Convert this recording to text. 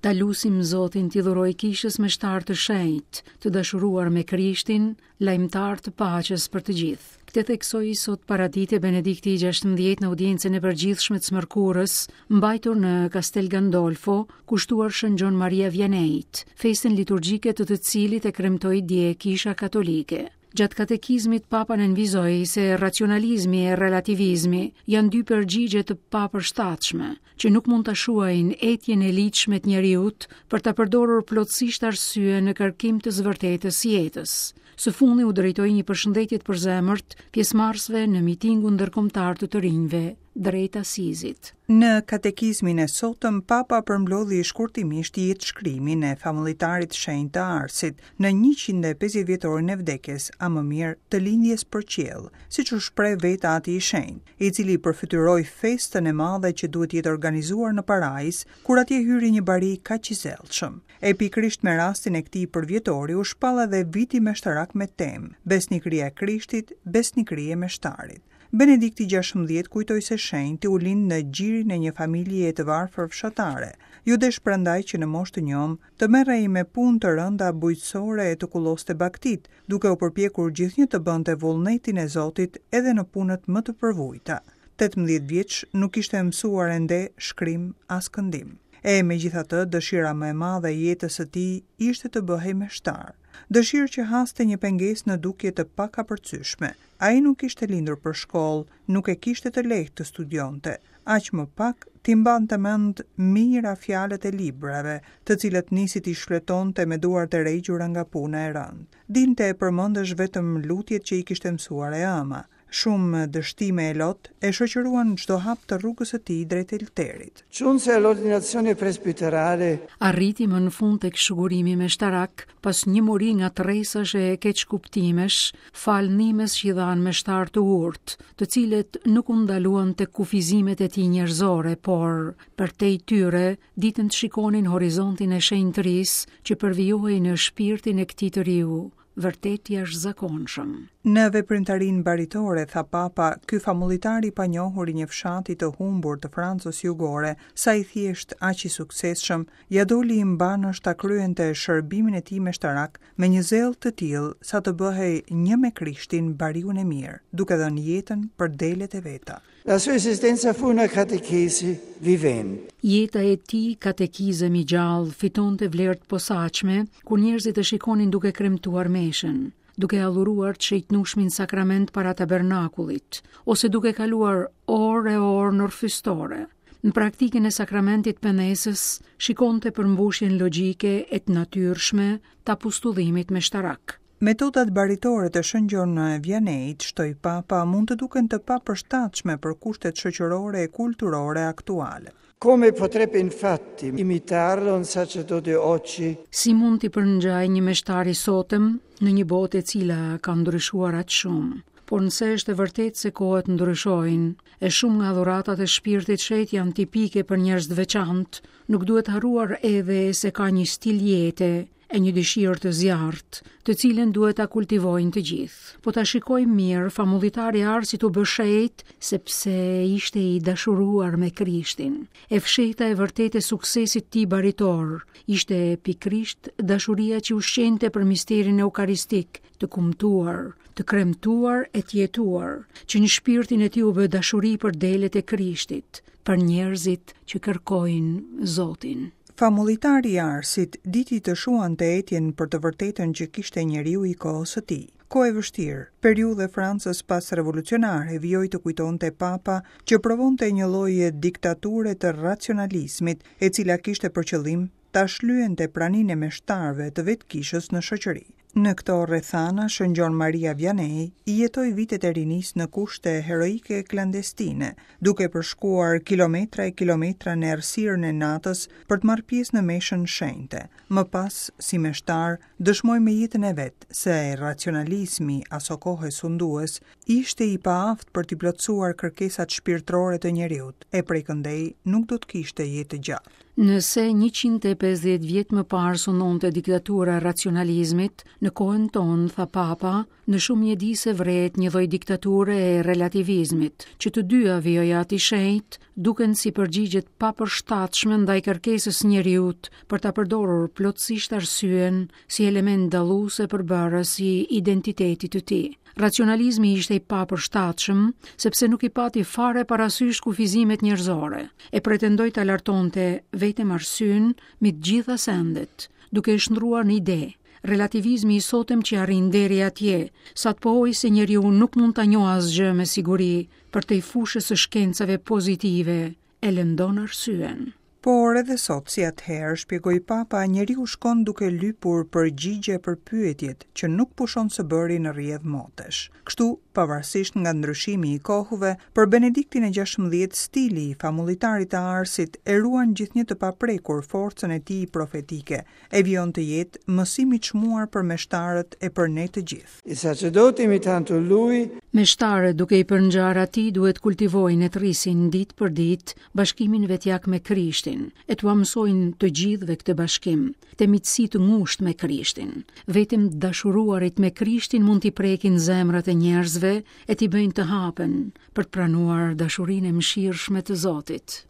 Ta lusim Zotin t'i dhuroj kishës me shtar të shenjt, të dashuruar me Krishtin, lajmtar të paqes për të gjithë. Këtë theksoi sot paradite Benedikti i 16 në audiencën e përgjithshme të Smërkurës, mbajtur në Castel Gandolfo, kushtuar Shën Gjon Maria Vianeit, festën liturgjike të të cilit e kremtoi dje Kisha Katolike. Gjatë katekizmit Papa nënvizoi se racionalizmi e relativizmi janë dy përgjigje të papërshtatshme, që nuk mund ta shuajnë etjen e ligjshme të njeriut për ta përdorur plotësisht arsye në kërkim të zvërtetës së jetës. Së fundi u drejtoi një përshëndetje të përzemërt pjesëmarrësve në mitingun ndërkombëtar të rinjve drejt Asizit. Në katekizmin e sotëm, Papa përmbledhi shkurtimisht jetëshkrimin e famulitarit shenjtë të Arsit në 150 vjetorin e vdekjes, a më mirë të lindjes për qiell, siç u shpreh vetë ati i shenjtë, i cili përfytyroi festën e madhe që duhet jetë organizuar në Parajs, kur atje hyri një bari kaq i zellshëm. Pikërisht me rastin e këtij përvjetori u shpall edhe viti meshtarak me temë Besnikëria e Krishtit, besnikëria e meshtarit. Benedikti 16 kujtoi se shenjti u lind në gjirin e një familje të varfër fshatare. Ju desh prandaj që në moshë të njom të merrej me punë të rënda bujqësore e të kulloste baktit, duke u përpjekur gjithnjë të bënte vullnetin e Zotit edhe në punët më të përvujta. 18 vjeç nuk ishte mësuar ende shkrim as këndim. Megjithatë, dëshira më e madhe e jetës së tij ishte të bëhej meshtar. Dëshirë që haste një pengesë në dukje të pakapërcyeshme. Ai nuk ishte lindur për shkollë, nuk e kishte të lehtë të studionte. Aq më pak t'i mbante mend mira fjalët e librave, të cilët nisi t'i shfletonte me duart e rregjura nga puna e rëndë. Dinte e përmendesh vetëm lutjet që i kishte mësuar e ama. Shumë dështime e lot e shoqëruan çdo hap të rrugës së tij drejt elterit. Giunse all'ordinazione presbiterale. Arriti më në fund tek shugurimi meshtarak, pas një muri nga tërhesash e keqkuptimesh, falënimes që i dhanë meshtar të urtë, të cilët nuk u ndaluan tek kufizimet e tij njerëzore, por përtej tyre ditën të shikonin horizontin e shenjtërisë që përvijohej në shpirtin e këtij të riu. Vërtet jashtëzakonshëm. Në veprimtarinë baritore, tha Papa, ky famullitar i panjohur i një fshati të humbur të Francës jugore, sa i thjesht aq i suksesshëm, ja doli i mbanësh ta kryente shërbimin e tij meshtarak me një zell të tillë sa të bëhej një me Krishtin bariun e mirë, duke dhënë jetën për delet e veta. La sua esistenza fu una catechesi vivente. Jeta e tij katekizëm i gjallë fitonte vlerë të posaçme kur njerëzit e shikonin duke kremtuar meshën, duke adhuruar të shejtnushmin sakrament para tabernakullit, ose duke kaluar orë e orë në orfystore. Në praktikën e sakramentit penesës shikonte përmbushjen logjike e të natyrshme të apostullimit meshtarak. Metodat baritore të Shën Gjon Vianeit, shtoi Papa, mund të duken të papërshtatshme për kushtet shoqërore e kulturore aktuale. Come potrebbe infatti imitarlo un sacerdote oggi? Si mund t'i përngjaj një meshtar i sotëm në një botë e cila ka ndryshuar aq shumë? Por nëse është e vërtetë se kohët ndryshojnë, e shumë nga dhuratat e shpirtit shet janë tipike për njerëz të veçantë, nuk duhet harruar edhe se ka një stil jete e një dëshirë të zjarrt, të cilën duhet ta kultivojnë të gjithë. Po ta shikojmë mirë, famullitari i Arsit u bë shejt sepse ishte i dashuruar me Krishtin. E fshehta e vërtetë e suksesit të tij baritor ishte pikërisht dashuria që ushqente për misterin eukaristik, të kumtuar, të kremtuar e të jetuar, që në shpirtin e tij u bë dashuri për delet e Krishtit, për njerëzit që kërkojnë Zotin. Famullitari i Arsit diti të shuante etjen për të vërtetën që kishte njeriu i kohës së tij. Kohë e vështirë, periudhë e Francës pas revolucionare, vijoi të kujtonte Papa që provonte një lloj diktature të racionalizmit, e cila kishte për qëllim ta shlyente praninë e meshtarëve të vetkishës në shoqëri. Në këto rrethana, Shën Gjon Maria Vianei i jetoi vitet e rinisë në kushte heroike klandestine, duke përshkuar kilometra e kilometra në errësirën e natës për të marrë pjesë në meshën shenjte. Më pas, si meshtar, dëshmoi me jetën e vet se racionalizmi aso kohe sundues ishte i paaft për t'i plotësuar kërkesat shpirtërore të njeriut, e prej këndej nuk do të kishte jetë gjatë. Nëse 150 vjet më parë sunonte diktatura racionalizmit, në kohën tonë, tha Papa, në shumë mjedise vret një lloj diktature e relativizmit, që të dyja vijojat i shenjtë duken si përgjigjet papërshtatshme ndaj kërkesës njeriut për ta përdorur plotësisht arsyen si element dalluese përbërës i identitetit të tij. Racionalizmi ishte i papërshtatshëm sepse nuk i pati fare parasysh kufizimet njerëzore e pretendoi ta lartonte vetëm arsyen mbi të gjitha sendet, duke e shndruar në ide. Relativizmi i sotëm që arrin deri atje, sa të pohoj se njeriu nuk mund ta njohë asgjë me siguri përtej fushës së shkencave pozitive, e lëndon arsyen. Por edhe sot, si atëherë, shpjegoi Papa, njeriu shkon duke lypur përgjigje për pyetjet që nuk pushon së bëri në rrjedh motesh. Kështu, pavarësisht nga ndryshimi i kohëve, për Benediktin e 16 stili i famullitarit të Arsit e ruan gjithnjë të paprekur forcën e tij profetike, e vijon të jetë mësim i çmuar për meshtarët e për ne të gjithë. I sacerdoti imitando lui, Meshtarët duke i përngjarë atij duhet kultivojnë e të rrisin ditë për ditë bashkimin vetjak me Krishtin, e t'u mësojnë të gjithëve këtë bashkim, të miqësi të ngushtë me Krishtin. Vetëm dashuruarit me Krishtin mund t'i prekin zemrat e njerëzve e t'i bëjnë të hapen për të pranuar dashurinë e mëshirshme të Zotit.